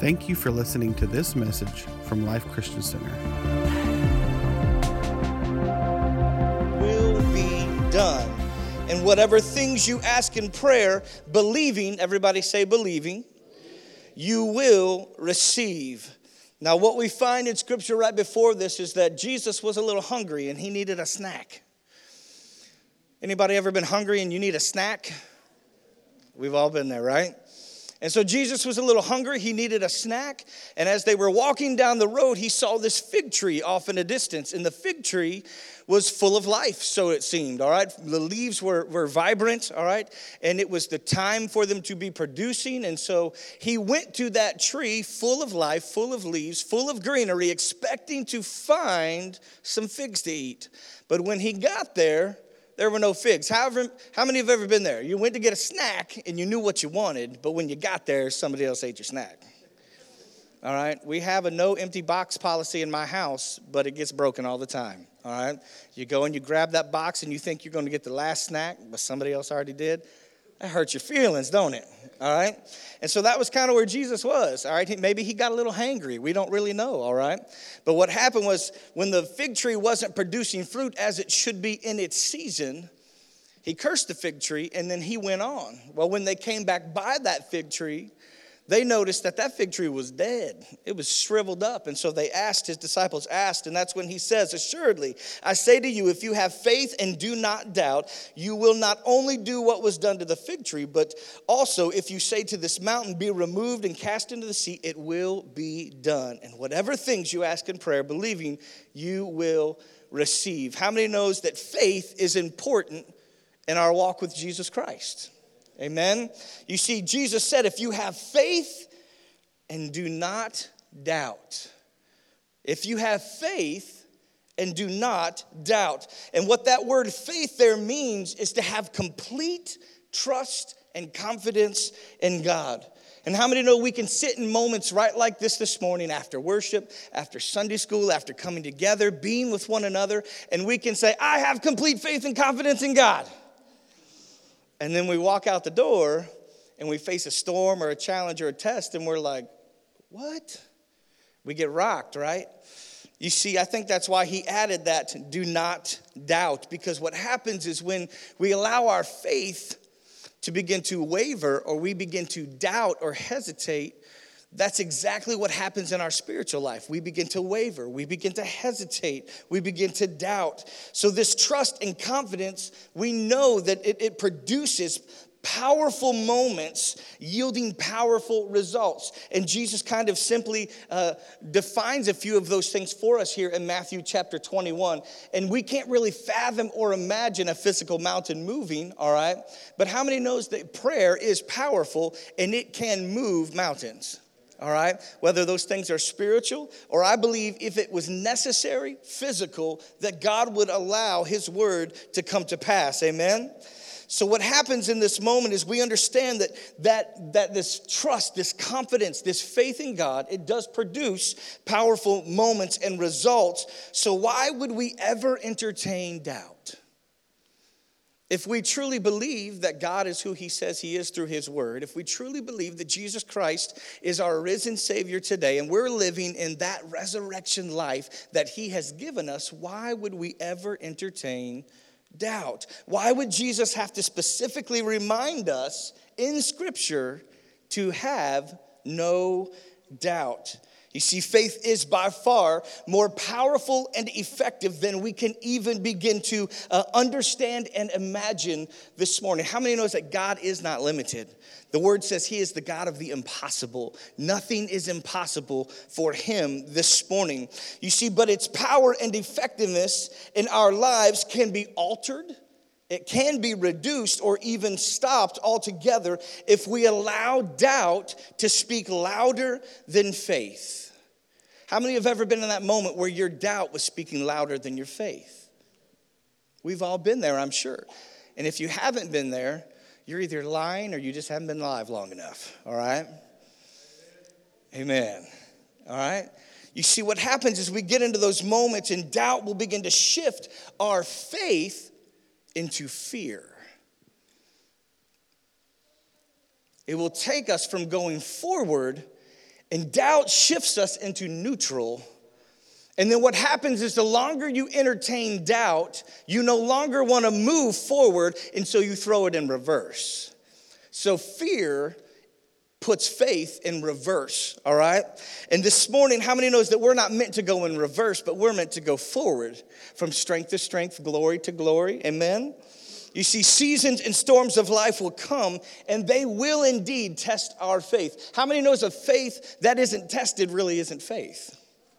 Thank you for listening to this message from Life Christian Center. Will be done. And whatever things you ask in prayer, believing, everybody say believing, you will receive. Now, what we find in Scripture right before this is that Jesus was a little hungry and he needed a snack. Anybody ever been hungry and you need a snack? We've all been there, right? And so Jesus was a little hungry. He needed a snack. And as they were walking down the road, he saw this fig tree off in a distance. And the fig tree was full of life, so it seemed, all right? The leaves were vibrant, all right? And it was the time for them to be producing. And so he went to that tree full of life, full of leaves, full of greenery, expecting to find some figs to eat. But when he got there were no figs. However, how many have ever been there? You went to get a snack and you knew what you wanted, but when you got there, somebody else ate your snack. All right? We have a no empty box policy in my house, but it gets broken all the time. All right? You go and you grab that box and you think you're going to get the last snack, but somebody else already did. That hurts your feelings, don't it? All right? And so that was kind of where Jesus was, all right? Maybe he got a little hangry. We don't really know, all right? But what happened was when the fig tree wasn't producing fruit as it should be in its season, he cursed the fig tree and then he went on. Well, when they came back by that fig tree, they noticed that fig tree was dead. It was shriveled up. And so his disciples asked, and that's when he says, "Assuredly, I say to you, if you have faith and do not doubt, you will not only do what was done to the fig tree, but also if you say to this mountain, be removed and cast into the sea, it will be done. And whatever things you ask in prayer, believing, you will receive." How many knows that faith is important in our walk with Jesus Christ? Amen. You see, Jesus said, if you have faith and do not doubt. If you have faith and do not doubt. And what that word faith there means is to have complete trust and confidence in God. And how many know we can sit in moments right like this morning after worship, after Sunday school, after coming together, being with one another, and we can say, I have complete faith and confidence in God. And then we walk out the door and we face a storm or a challenge or a test and we're like, what? We get rocked, right? You see, I think that's why he added that, do not doubt. Because what happens is when we allow our faith to begin to waver or we begin to doubt or hesitate, that's exactly what happens in our spiritual life. We begin to waver. We begin to hesitate. We begin to doubt. So this trust and confidence, we know that it produces powerful moments yielding powerful results. And Jesus kind of simply defines a few of those things for us here in Matthew chapter 21. And we can't really fathom or imagine a physical mountain moving, all right? But how many knows that prayer is powerful and it can move mountains? All right, whether those things are spiritual or I believe if it was necessary, physical, that God would allow his word to come to pass. Amen. So what happens in this moment is we understand that this trust, this confidence, this faith in God, it does produce powerful moments and results. So why would we ever entertain doubt? If we truly believe that God is who he says he is through his word, if we truly believe that Jesus Christ is our risen Savior today, and we're living in that resurrection life that he has given us, why would we ever entertain doubt? Why would Jesus have to specifically remind us in Scripture to have no doubt? You see, faith is by far more powerful and effective than we can even begin to understand and imagine this morning. How many knows that God is not limited? The word says he is the God of the impossible. Nothing is impossible for him this morning. You see, but its power and effectiveness in our lives can be altered. It can be reduced or even stopped altogether if we allow doubt to speak louder than faith. How many have ever been in that moment where your doubt was speaking louder than your faith? We've all been there, I'm sure. And if you haven't been there, you're either lying or you just haven't been alive long enough, all right? Amen. All right? You see, what happens is we get into those moments and doubt will begin to shift our faith into fear. It will take us from going forward And doubt shifts us into neutral. And then what happens is the longer you entertain doubt, you no longer want to move forward, and so you throw it in reverse. So fear puts faith in reverse, all right? And this morning, how many knows that we're not meant to go in reverse, but we're meant to go forward from strength to strength, glory to glory, amen? You see, seasons and storms of life will come, and they will indeed test our faith. How many knows a faith that isn't tested really isn't faith?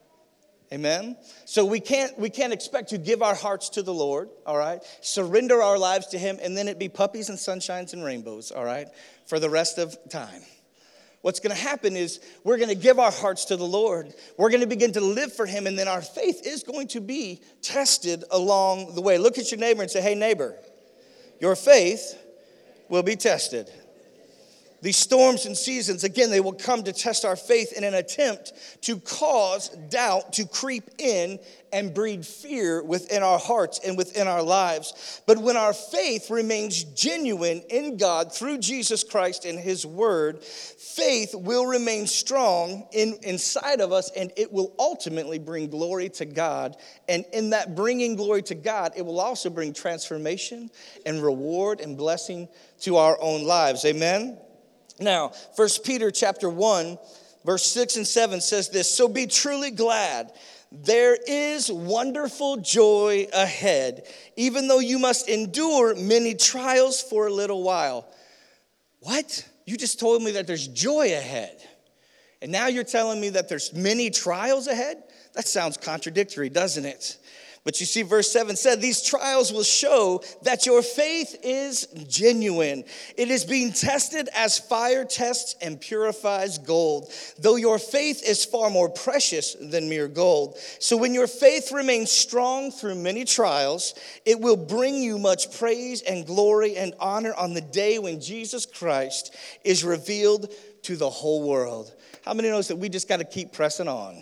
Amen? So we can't expect to give our hearts to the Lord, all right? Surrender our lives to him, and then it be puppies and sunshines and rainbows, all right? For the rest of time. What's going to happen is we're going to give our hearts to the Lord. We're going to begin to live for him, and then our faith is going to be tested along the way. Look at your neighbor and say, hey, neighbor, your faith will be tested. These storms and seasons, again, they will come to test our faith in an attempt to cause doubt to creep in and breed fear within our hearts and within our lives. But when our faith remains genuine in God through Jesus Christ and his word, faith will remain strong inside of us, and it will ultimately bring glory to God. And in that bringing glory to God, it will also bring transformation and reward and blessing to our own lives. Amen? Now, 1 Peter chapter 1, verse 6 and 7 says this, so be truly glad. There is wonderful joy ahead, even though you must endure many trials for a little while. What? You just told me that there's joy ahead. And now you're telling me that there's many trials ahead? That sounds contradictory, doesn't it? But you see, verse 7 said, these trials will show that your faith is genuine. It is being tested as fire tests and purifies gold, though your faith is far more precious than mere gold. So when your faith remains strong through many trials, it will bring you much praise and glory and honor on the day when Jesus Christ is revealed to the whole world. How many knows that we just got to keep pressing on?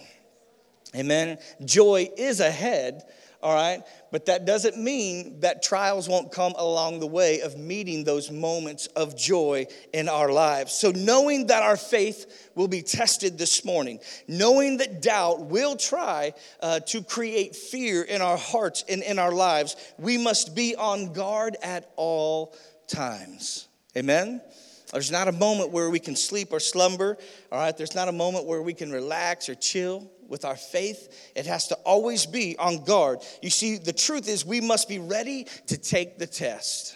Amen. Joy is ahead. All right, but that doesn't mean that trials won't come along the way of meeting those moments of joy in our lives. So knowing that our faith will be tested this morning, knowing that doubt will try to create fear in our hearts and in our lives, we must be on guard at all times. Amen? There's not a moment where we can sleep or slumber. All right, there's not a moment where we can relax or chill. With our faith, it has to always be on guard. You see, the truth is we must be ready to take the test.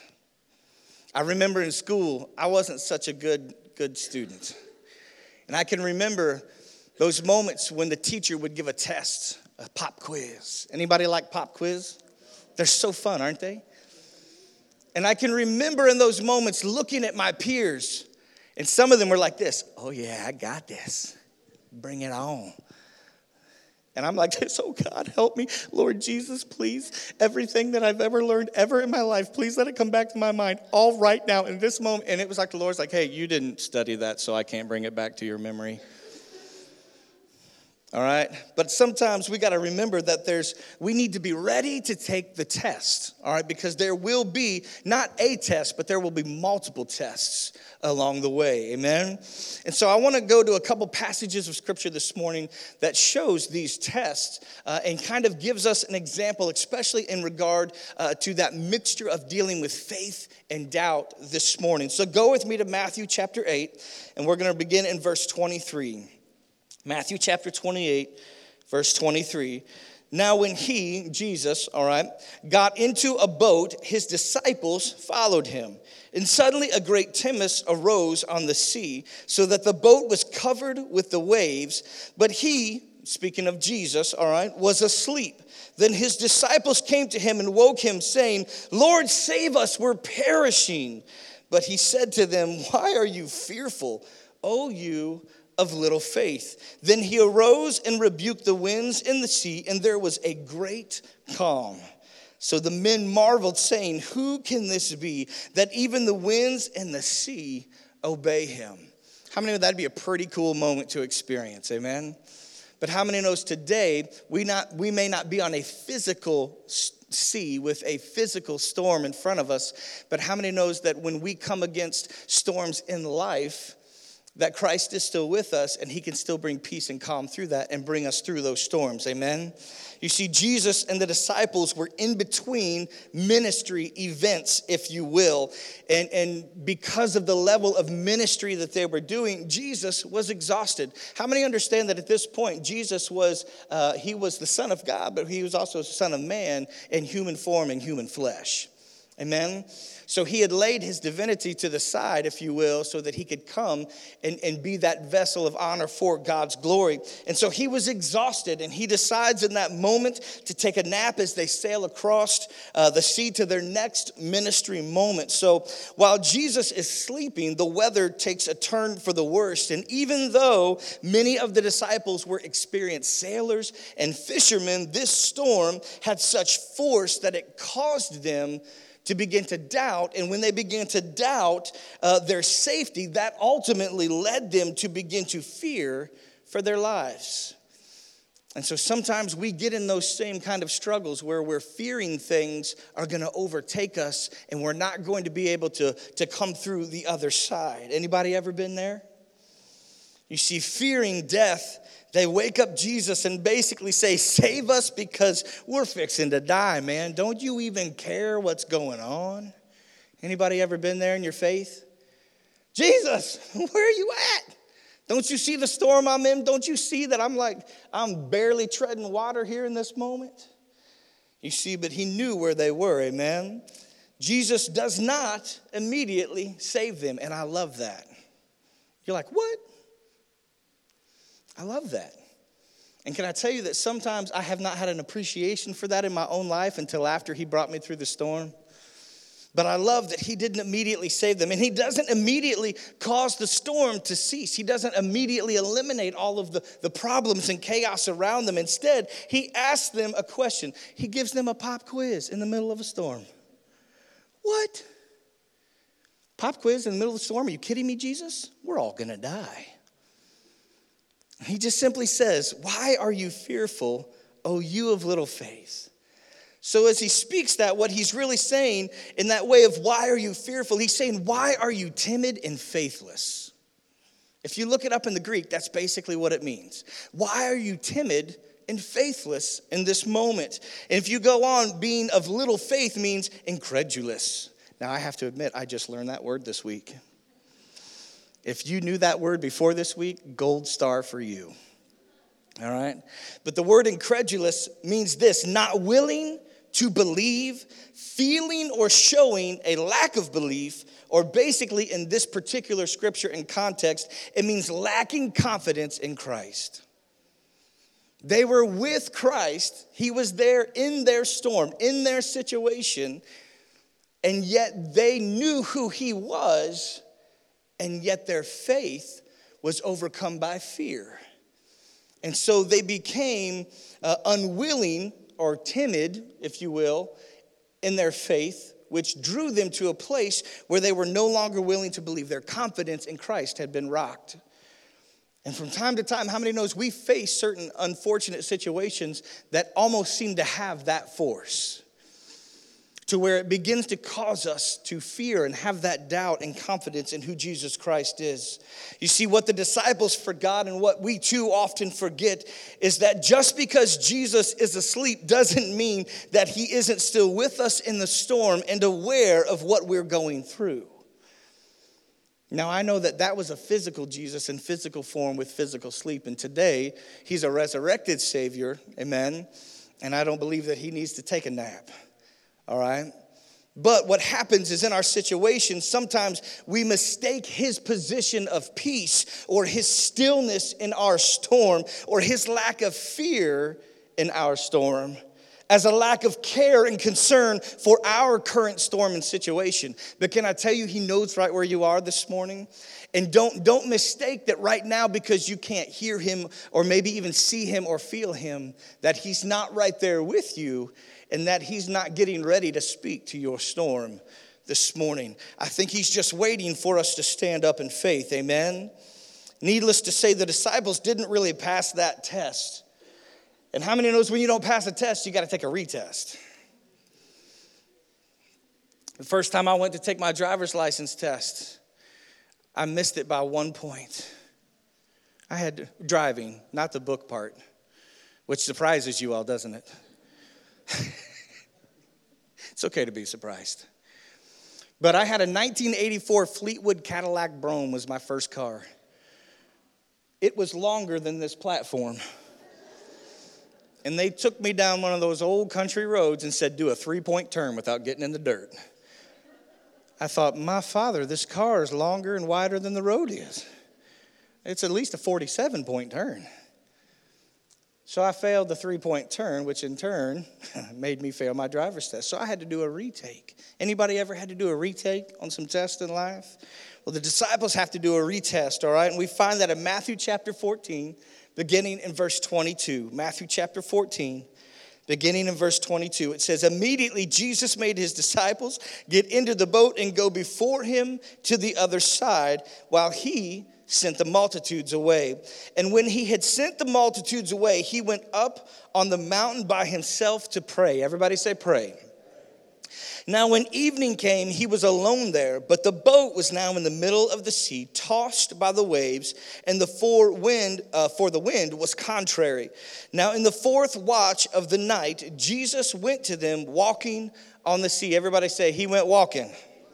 I remember in school, I wasn't such a good student. And I can remember those moments when the teacher would give a test, a pop quiz. Anybody like pop quiz? They're so fun, aren't they? And I can remember in those moments looking at my peers, and some of them were like this, oh yeah, I got this. Bring it on. And I'm like this, oh God, help me. Lord Jesus, please, everything that I've ever learned ever in my life, please let it come back to my mind all right now in this moment. And it was like the Lord's like, hey, you didn't study that, so I can't bring it back to your memory. All right? But sometimes we got to remember that we need to be ready to take the test, all right? Because there will be not a test, but there will be multiple tests along the way, amen? And so I want to go to a couple passages of Scripture this morning that shows these tests and kind of gives us an example, especially in regard to that mixture of dealing with faith and doubt this morning. So go with me to Matthew chapter 8, and we're going to begin in verse 23. Matthew chapter 28, verse 23. Now when he, Jesus, all right, got into a boat, his disciples followed him. And suddenly a great tempest arose on the sea, so that the boat was covered with the waves. But he, speaking of Jesus, all right, was asleep. Then his disciples came to him and woke him, saying, Lord, save us, we're perishing. But he said to them, why are you fearful, O you of little faith? Then he arose and rebuked the winds and the sea, and there was a great calm. So the men marveled, saying, who can this be, that even the winds and the sea obey him? How many of that'd be a pretty cool moment to experience, amen? But how many knows today we may not be on a physical sea with a physical storm in front of us, but how many knows that when we come against storms in life, that Christ is still with us and he can still bring peace and calm through that and bring us through those storms. Amen. You see, Jesus and the disciples were in between ministry events, if you will. And because of the level of ministry that they were doing, Jesus was exhausted. How many understand that at this point, Jesus was, he was the Son of God, but he was also the Son of Man in human form and human flesh. Amen. So he had laid his divinity to the side, if you will, so that he could come and be that vessel of honor for God's glory. And so he was exhausted, and he decides in that moment to take a nap as they sail across the sea to their next ministry moment. So while Jesus is sleeping, the weather takes a turn for the worst. And even though many of the disciples were experienced sailors and fishermen, this storm had such force that it caused them to begin to doubt. And when they began to doubt their safety, that ultimately led them to begin to fear for their lives. And so sometimes we get in those same kind of struggles where we're fearing things are going to overtake us and we're not going to be able to come through the other side. Anybody ever been there? You see, fearing death, they wake up Jesus and basically say, save us because we're fixing to die, man. Don't you even care what's going on? Anybody ever been there in your faith? Jesus, where are you at? Don't you see the storm I'm in? Don't you see that I'm barely treading water here in this moment? You see, but he knew where they were, amen? Jesus does not immediately save them, and I love that. You're like, what? I love that. And can I tell you that sometimes I have not had an appreciation for that in my own life until after he brought me through the storm. But I love that he didn't immediately save them. And he doesn't immediately cause the storm to cease. He doesn't immediately eliminate all of the problems and chaos around them. Instead, he asks them a question. He gives them a pop quiz in the middle of a storm. What? Pop quiz in the middle of the storm? Are you kidding me, Jesus? We're all going to die. He just simply says, why are you fearful, O you of little faith? So as he speaks that, what he's really saying in that way of why are you fearful, he's saying, why are you timid and faithless? If you look it up in the Greek, that's basically what it means. Why are you timid and faithless in this moment? And if you go on, being of little faith means incredulous. Now I have to admit, I just learned that word this week. If you knew that word before this week, gold star for you. All right? But the word incredulous means this: not willing to believe, feeling or showing a lack of belief, or basically in this particular scripture and context, it means lacking confidence in Christ. They were with Christ. He was there in their storm, in their situation, and yet they knew who he was. And yet their faith was overcome by fear. And so they became unwilling or timid, if you will, in their faith, which drew them to a place where they were no longer willing to believe. Their confidence in Christ had been rocked. And from time to time, how many knows we face certain unfortunate situations that almost seem to have that force? To where it begins to cause us to fear and have that doubt and confidence in who Jesus Christ is. You see, what the disciples forgot and what we too often forget is that just because Jesus is asleep doesn't mean that he isn't still with us in the storm and aware of what we're going through. Now, I know that was a physical Jesus in physical form with physical sleep. And today, he's a resurrected Savior, amen. And I don't believe that he needs to take a nap. All right? But what happens is in our situation, sometimes we mistake his position of peace or his stillness in our storm or his lack of fear in our storm as a lack of care and concern for our current storm and situation. But can I tell you, he knows right where you are this morning? And don't mistake that right now because you can't hear him or maybe even see him or feel him, that he's not right there with you. And that he's not getting ready to speak to your storm this morning. I think he's just waiting for us to stand up in faith, amen? Needless to say, the disciples didn't really pass that test. And how many knows when you don't pass a test, you got to take a retest? The first time I went to take my driver's license test, I missed it by 1 point. I had driving, not the book part, which surprises you all, doesn't it? It's okay to be surprised. But I had a 1984 Fleetwood Cadillac Brougham was my first car. It was longer than this platform. And they took me down one of those old country roads and said, do a 3-point turn without getting in the dirt. I thought, my father, this car is longer and wider than the road is. It's at least a 47-point turn. So I failed the 3-point turn, which in turn made me fail my driver's test. So I had to do a retake. Anybody ever had to do a retake on some tests in life? Well, the disciples have to do a retest, all right? And we find that in Matthew chapter 14, beginning in verse 22. Matthew chapter 14, beginning in verse 22. It says, immediately Jesus made his disciples get into the boat and go before him to the other side while he sent the multitudes away. And when he had sent the multitudes away, he went up on the mountain by himself to pray. Everybody say pray. Now when evening came, he was alone there, but the boat was now in the middle of the sea, tossed by the waves, and for the wind was contrary. Now in the fourth watch of the night, Jesus went to them walking on the sea. Everybody say, he went walking.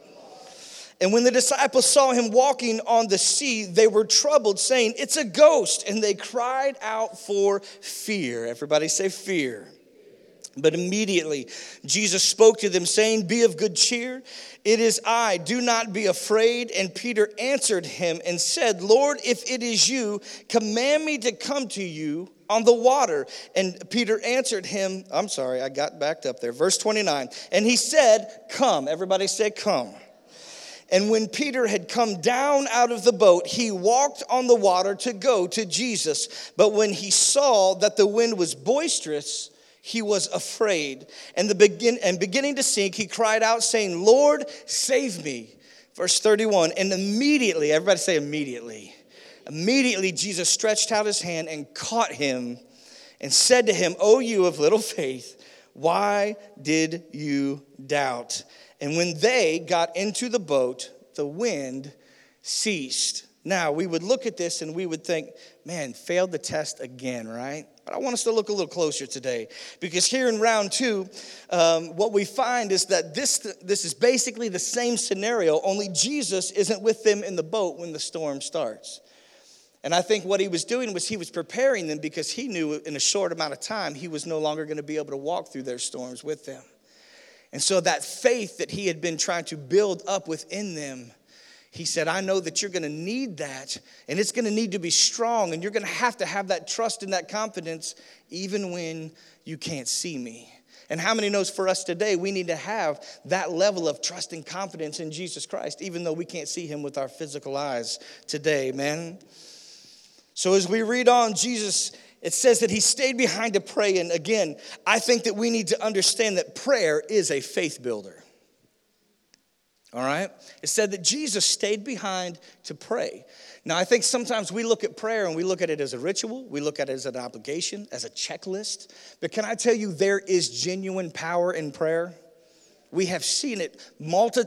And when the disciples saw him walking on the sea, they were troubled, saying, it's a ghost. And they cried out for fear. Everybody say fear. But immediately Jesus spoke to them, saying, be of good cheer. It is I. Do not be afraid. And Peter answered him and said, Lord, if it is you, command me to come to you on the water. And Peter answered him, I got backed up there. Verse 29. And he said, come. Everybody say, come. And when Peter had come down out of the boat, he walked on the water to go to Jesus. But when he saw that the wind was boisterous, he was afraid. And beginning to sink, he cried out, saying, Lord, save me. Verse 31, and immediately, everybody say immediately. Immediately Jesus stretched out his hand and caught him and said to him, O you of little faith, why did you doubt? And when they got into the boat, the wind ceased. Now, we would look at this and we would think, man, failed the test again, right? But I want us to look a little closer today. Because here in round 2, what we find is that this is basically the same scenario, only Jesus isn't with them in the boat when the storm starts. And I think what he was doing was he was preparing them because he knew in a short amount of time he was no longer going to be able to walk through their storms with them. And so that faith that he had been trying to build up within them, he said, I know that you're going to need that, and it's going to need to be strong, and you're going to have that trust and that confidence even when you can't see me. And how many knows for us today, we need to have that level of trust and confidence in Jesus Christ, even though we can't see him with our physical eyes today, man. So as we read on, Jesus, it says that he stayed behind to pray. And again, I think that we need to understand that prayer is a faith builder. All right? It said that Jesus stayed behind to pray. Now, I think sometimes we look at prayer and we look at it as a ritual. We look at it as an obligation, as a checklist. But can I tell you, there is genuine power in prayer? We have seen it multiple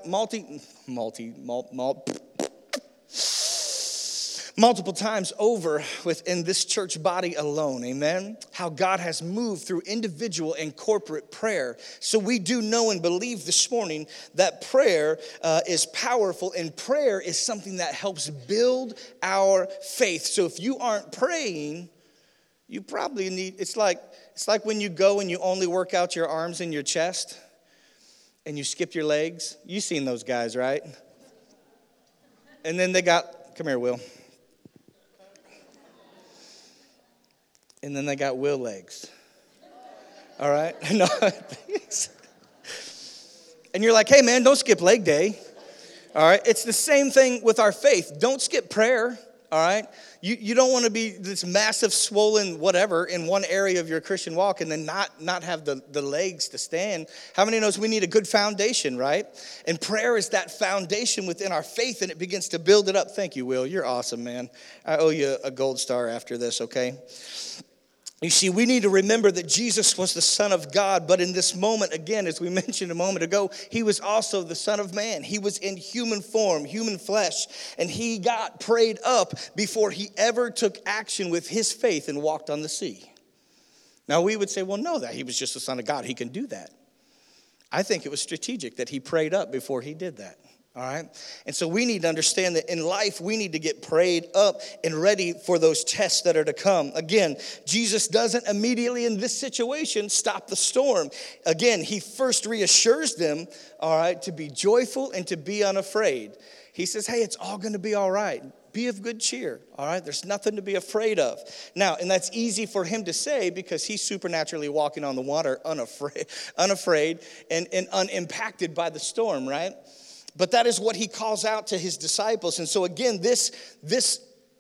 times over within this church body alone, amen? How God has moved through individual and corporate prayer. So we do know and believe this morning that prayer is powerful, and prayer is something that helps build our faith. So if you aren't praying, you probably need, it's like when you go and you only work out your arms and your chest and you skip your legs. You've seen those guys, right? And then come here, Will. And then they got Will legs. All right? No. And you're like, hey, man, don't skip leg day. All right? It's the same thing with our faith. Don't skip prayer. All right? You don't want to be this massive, swollen whatever in one area of your Christian walk and then not have the legs to stand. How many knows we need a good foundation, right? And prayer is that foundation within our faith, and it begins to build it up. Thank you, Will. You're awesome, man. I owe you a gold star after this, okay? You see, we need to remember that Jesus was the Son of God, but in this moment, again, as we mentioned a moment ago, he was also the Son of Man. He was in human form, human flesh, and he got prayed up before he ever took action with his faith and walked on the sea. Now, we would say, well, no, that he was just the Son of God. He can do that. I think it was strategic that he prayed up before he did that. All right. And so we need to understand that in life, we need to get prayed up and ready for those tests that are to come. Again, Jesus doesn't immediately in this situation stop the storm. Again, he first reassures them, all right, to be joyful and to be unafraid. He says, hey, it's all going to be all right. Be of good cheer, all right? There's nothing to be afraid of. Now, and that's easy for him to say because he's supernaturally walking on the water unafraid and unimpacted by the storm, right? But that is what he calls out to his disciples. And so again, this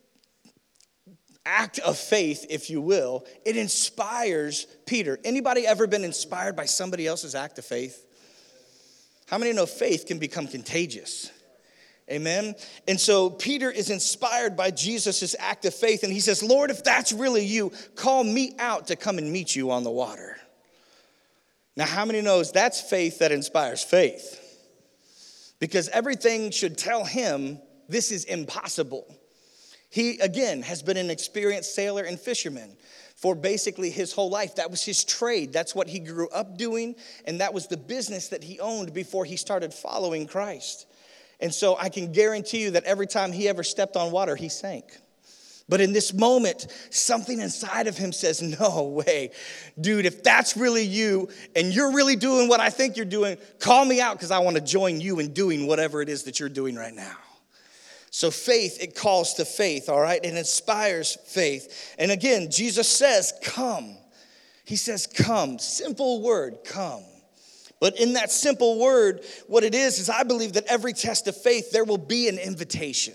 act of faith, if you will, it inspires Peter. Anybody ever been inspired by somebody else's act of faith? How many know faith can become contagious? Amen. And so Peter is inspired by Jesus' act of faith. And he says, Lord, if that's really you, call me out to come and meet you on the water. Now, how many knows that's faith that inspires faith? Because everything should tell him this is impossible. He, again, has been an experienced sailor and fisherman for basically his whole life. That was his trade. That's what he grew up doing. And that was the business that he owned before he started following Christ. And so I can guarantee you that every time he ever stepped on water, he sank. But in this moment, something inside of him says, no way. Dude, if that's really you and you're really doing what I think you're doing, call me out because I want to join you in doing whatever it is that you're doing right now. So faith, it calls to faith, all right? It inspires faith. And again, Jesus says, come. He says, come. Simple word, come. But in that simple word, what it is I believe that every test of faith, there will be an invitation.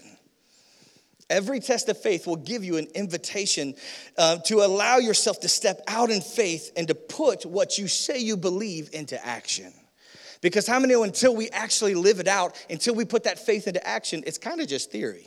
Every test of faith will give you an invitation to allow yourself to step out in faith and to put what you say you believe into action. Because how many know until we actually live it out, until we put that faith into action, it's kind of just theory.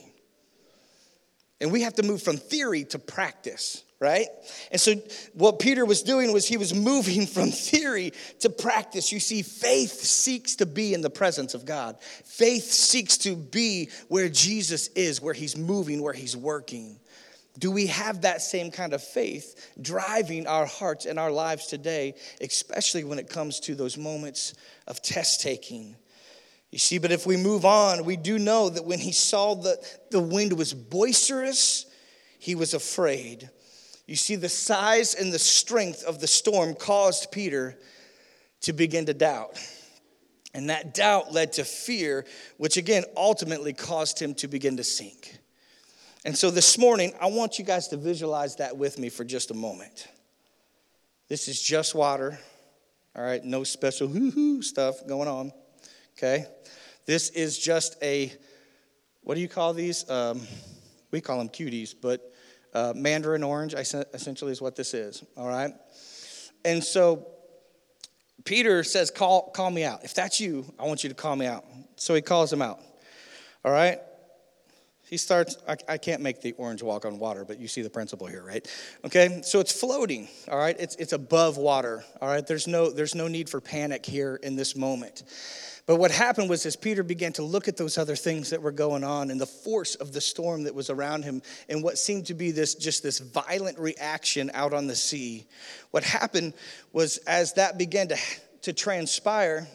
And we have to move from theory to practice, right? And so what Peter was doing was he was moving from theory to practice. You see, faith seeks to be in the presence of God. Faith seeks to be where Jesus is, where he's moving, where he's working. Do we have that same kind of faith driving our hearts and our lives today, especially when it comes to those moments of test taking? You see, but if we move on, we do know that when he saw the wind was boisterous, he was afraid. You see, the size and the strength of the storm caused Peter to begin to doubt. And that doubt led to fear, which again ultimately caused him to begin to sink. And so this morning, I want you guys to visualize that with me for just a moment. This is just water, all right? No special hoo-hoo stuff going on, okay? This is just what do you call these? We call them cuties, but mandarin orange essentially is what this is, all right? And so Peter says, call me out. If that's you, I want you to call me out. So he calls him out, all right? He starts, I can't make the orange walk on water, but you see the principle here, right? Okay, so it's floating, all right? It's above water, all right? There's no need for panic here in this moment. But what happened was as Peter began to look at those other things that were going on and the force of the storm that was around him and what seemed to be this violent reaction out on the sea, what happened was as that began to transpire,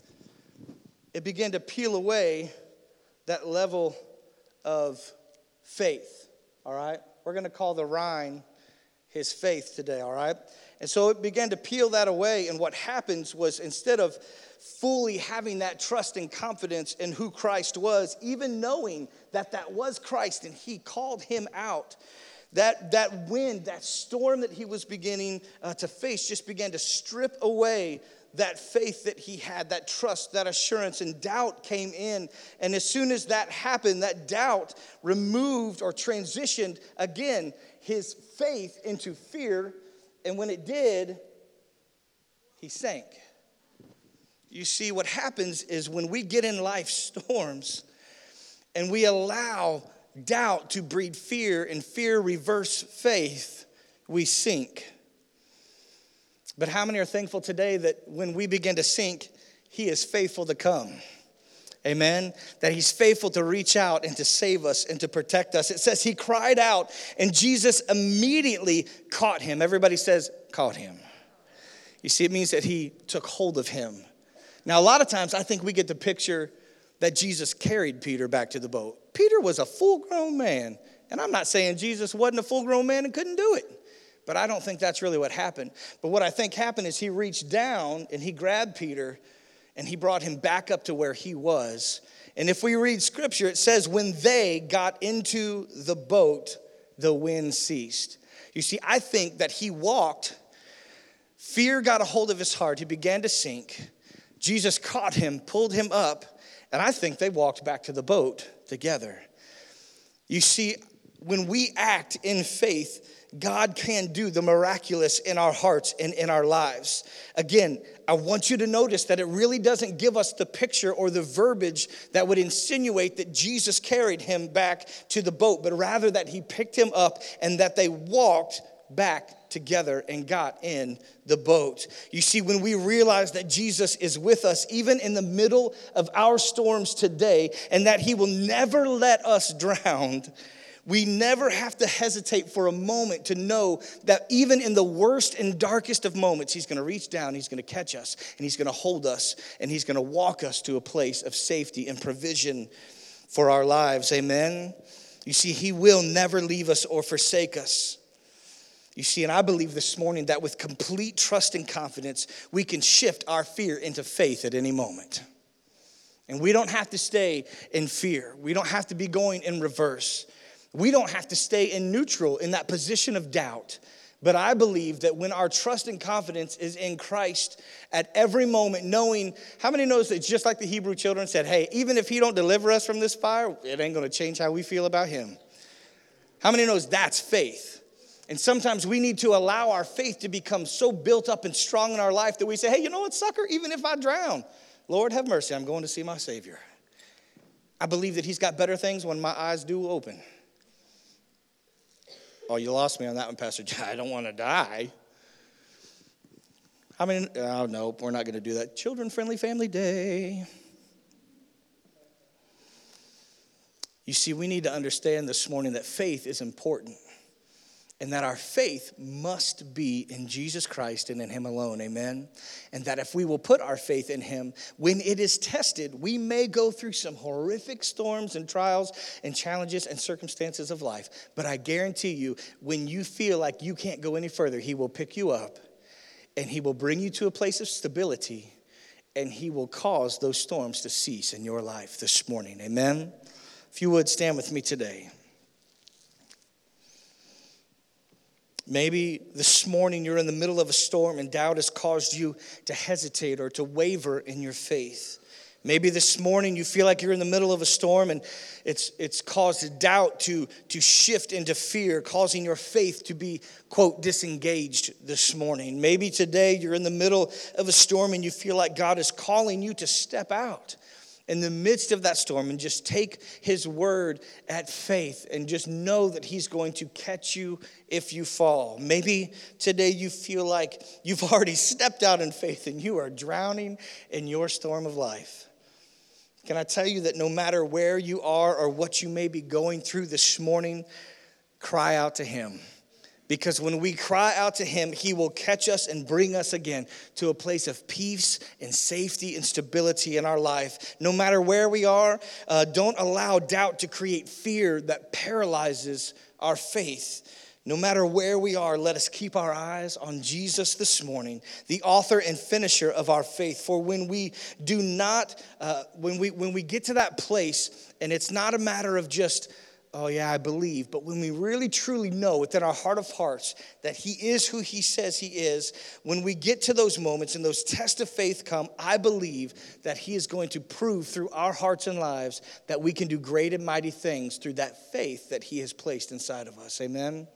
it began to peel away that level of faith, all right? We're going to call the Rhine his faith today, all right? And so it began to peel that away, and what happens was instead of fully having that trust and confidence in who Christ was, even knowing that was Christ and he called him out, that wind, that storm that he was beginning to face just began to strip away that faith that he had, that trust, that assurance, and doubt came in. And as soon as that happened, that doubt removed or transitioned, again, his faith into fear. And when it did, he sank. You see, what happens is when we get in life storms and we allow doubt to breed fear and fear reverse faith, we sink. But how many are thankful today that when we begin to sink, he is faithful to come? Amen. That he's faithful to reach out and to save us and to protect us. It says he cried out and Jesus immediately caught him. Everybody says, caught him. You see, it means that he took hold of him. Now, a lot of times I think we get the picture that Jesus carried Peter back to the boat. Peter was a full-grown man. And I'm not saying Jesus wasn't a full-grown man and couldn't do it. But I don't think that's really what happened. But what I think happened is he reached down and he grabbed Peter and he brought him back up to where he was. And if we read scripture, it says when they got into the boat, the wind ceased. You see, I think that he walked. Fear got a hold of his heart. He began to sink. Jesus caught him, pulled him up, and I think they walked back to the boat together. You see, when we act in faith, God can do the miraculous in our hearts and in our lives. Again, I want you to notice that it really doesn't give us the picture or the verbiage that would insinuate that Jesus carried him back to the boat, but rather that he picked him up and that they walked back together and got in the boat. You see, when we realize that Jesus is with us, even in the middle of our storms today, and that he will never let us drown, we never have to hesitate for a moment to know that even in the worst and darkest of moments, he's going to reach down, he's going to catch us, and he's going to hold us, and he's going to walk us to a place of safety and provision for our lives. Amen? You see, he will never leave us or forsake us. You see, and I believe this morning that with complete trust and confidence, we can shift our fear into faith at any moment. And we don't have to stay in fear. We don't have to be going in reverse. We don't have to stay in neutral in that position of doubt. But I believe that when our trust and confidence is in Christ at every moment, knowing, how many knows that it's just like the Hebrew children said, hey, even if he don't deliver us from this fire, it ain't going to change how we feel about him. How many knows that's faith? And sometimes we need to allow our faith to become so built up and strong in our life that we say, hey, you know what, sucker, even if I drown, Lord, have mercy, I'm going to see my Savior. I believe that he's got better things when my eyes do open. Oh, you lost me on that one, Pastor John. I don't want to die. How many? Oh, no, we're not going to do that. Children-friendly family day. You see, we need to understand this morning that faith is important. And that our faith must be in Jesus Christ and in him alone, amen? And that if we will put our faith in him, when it is tested, we may go through some horrific storms and trials and challenges and circumstances of life. But I guarantee you, when you feel like you can't go any further, he will pick you up and he will bring you to a place of stability and he will cause those storms to cease in your life this morning, amen? If you would, stand with me today. Maybe this morning you're in the middle of a storm and doubt has caused you to hesitate or to waver in your faith. Maybe this morning you feel like you're in the middle of a storm and it's caused doubt to shift into fear, causing your faith to be, quote, disengaged this morning. Maybe today you're in the middle of a storm and you feel like God is calling you to step out in the midst of that storm and just take his word at faith and just know that he's going to catch you if you fall. Maybe today you feel like you've already stepped out in faith and you are drowning in your storm of life. Can I tell you that no matter where you are or what you may be going through this morning, cry out to him. Because when we cry out to him, he will catch us and bring us again to a place of peace and safety and stability in our life. No matter where we are, don't allow doubt to create fear that paralyzes our faith. No matter where we are, let us keep our eyes on Jesus this morning, the author and finisher of our faith. For when we do not, when we get to that place, and it's not a matter of just, oh yeah, I believe. But when we really truly know within our heart of hearts that he is who he says he is, when we get to those moments and those tests of faith come, I believe that he is going to prove through our hearts and lives that we can do great and mighty things through that faith that he has placed inside of us. Amen?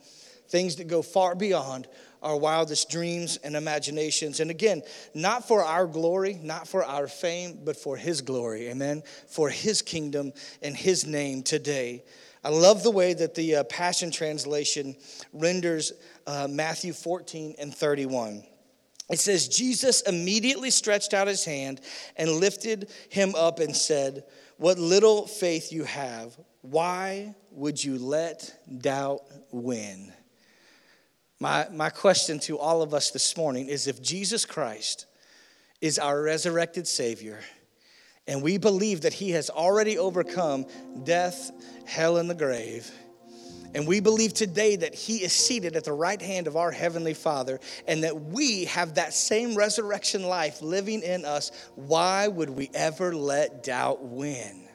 things that go far beyond our wildest dreams and imaginations. And again, not for our glory, not for our fame, but for his glory, amen, for his kingdom and his name today. I love the way that the Passion Translation renders Matthew 14 and 31. It says, Jesus immediately stretched out his hand and lifted him up and said, what little faith you have, why would you let doubt win? My question to all of us this morning is, if Jesus Christ is our resurrected Savior, and we believe that he has already overcome death, hell, and the grave, and we believe today that he is seated at the right hand of our Heavenly Father, and that we have that same resurrection life living in us, why would we ever let doubt win?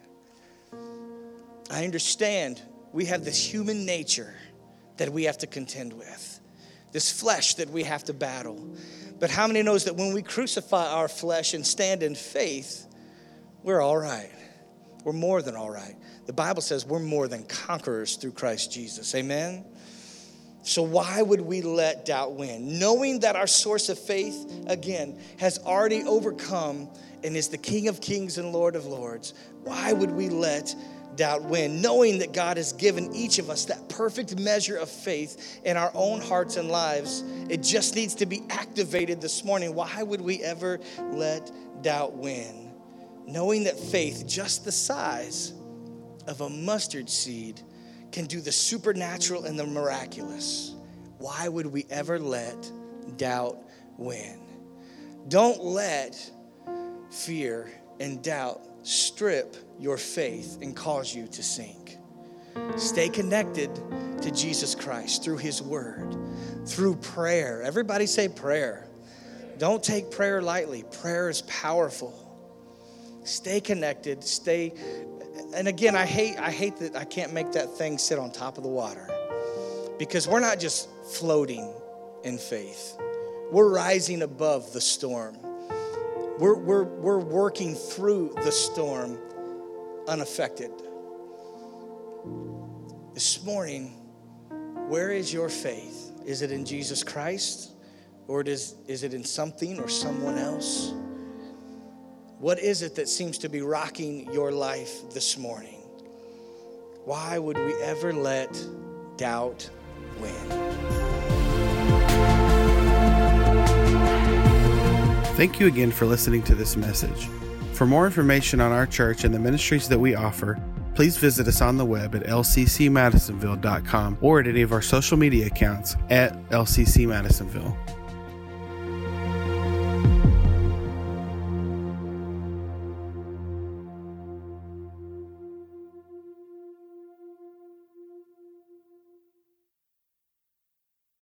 I understand we have this human nature that we have to contend with, this flesh that we have to battle. But how many knows that when we crucify our flesh and stand in faith, we're all right. We're more than all right. The Bible says we're more than conquerors through Christ Jesus. Amen? So why would we let doubt win? Knowing that our source of faith, again, has already overcome and is the King of Kings and Lord of Lords, why would we let doubt win? Knowing that God has given each of us that perfect measure of faith in our own hearts and lives, it just needs to be activated this morning. Why would we ever let doubt win? Knowing that faith, just the size of a mustard seed, can do the supernatural and the miraculous. Why would we ever let doubt win? Don't let fear and doubt strip your faith and cause you to sink. Stay connected to Jesus Christ through his word, through prayer. Everybody say prayer. Don't take prayer lightly. Prayer is powerful. Stay connected. And again, I hate that I can't make that thing sit on top of the water, because we're not just floating in faith. We're rising above the storm. We're working through the storm unaffected. This morning, where is your faith? Is it in Jesus Christ, or is it in something or someone else? What is it that seems to be rocking your life this morning? Why would we ever let doubt win? Thank you again for listening to this message. For more information on our church and the ministries that we offer, please visit us on the web at lccmadisonville.com or at any of our social media accounts at LCC Madisonville.